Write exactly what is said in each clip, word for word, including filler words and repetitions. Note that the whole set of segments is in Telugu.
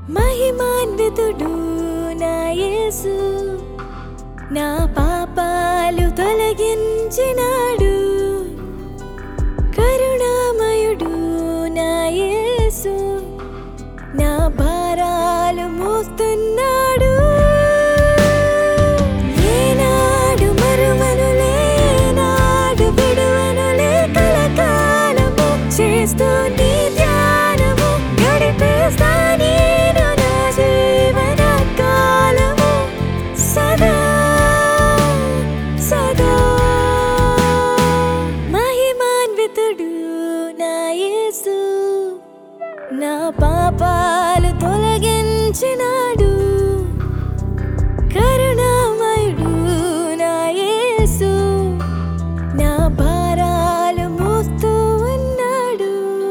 మహిమాన్వితుడు నా యేసు నా పాపాలు తొలగించినాడు. కరుణామయుడు నా యేసు నా భారాలు మోస్తున్నాడు. ఏనాడు మరువనులే నాడు విడువనులే కలకాలము చేస్తూ నీ ధ్యానము గడిపేస్తా నేను నా జీవన కాలము సదా సదా. మహిమాన్వితుడు నా యేసు నా పాపాలు తొలగించినాడు. కరుణామయుడు నా యేసు నా భారాలు మోస్తూ ఉన్నాడు.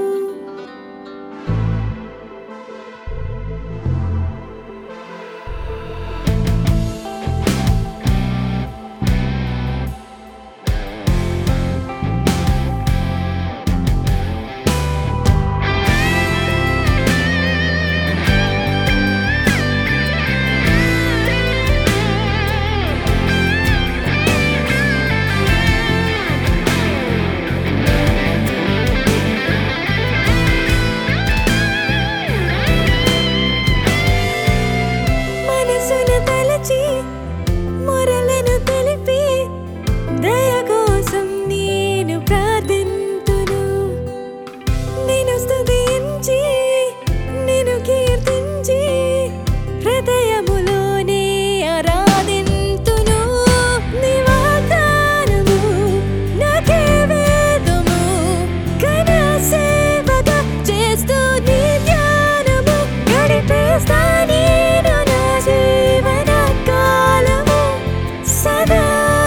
మనసును తలచి మొరలను తెలిపి దయ కోసం నేను ప్రార్థింతును. నిన్ను స్తుతించి నిన్ను కీర్తించి హృదయములోనే ఆరాధింతును. నీ వాగ్దానము నాకే వేదము ఘన సేవగా చేస్తూ నీ ధ్యానము గడిపేస్తా నేను నా జీవన కాలము సదా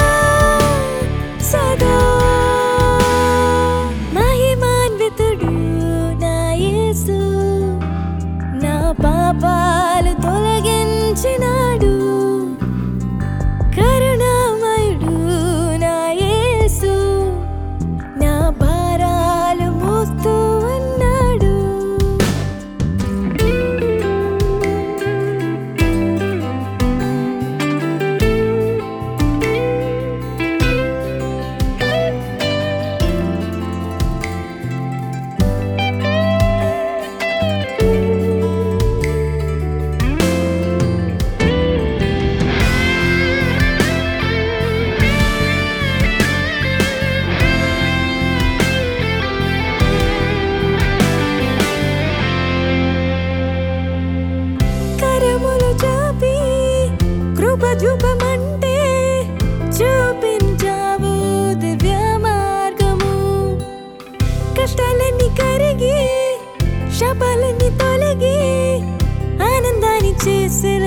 సదా. మహిమాన్వితుడు నా యేసు నా పాపాలు తొలగించినాడు. కరుణామయుడు నా యేసు నా భారాలు మోస్తూ ఉన్నాడు. కరములు చాపి కృప చూపమంటే చూపించావు దివ్య మార్గము. కష్టాలన్నీ కరిగి శాపాలన్నీ తొలగి ఆనందాన్ని చేసేలా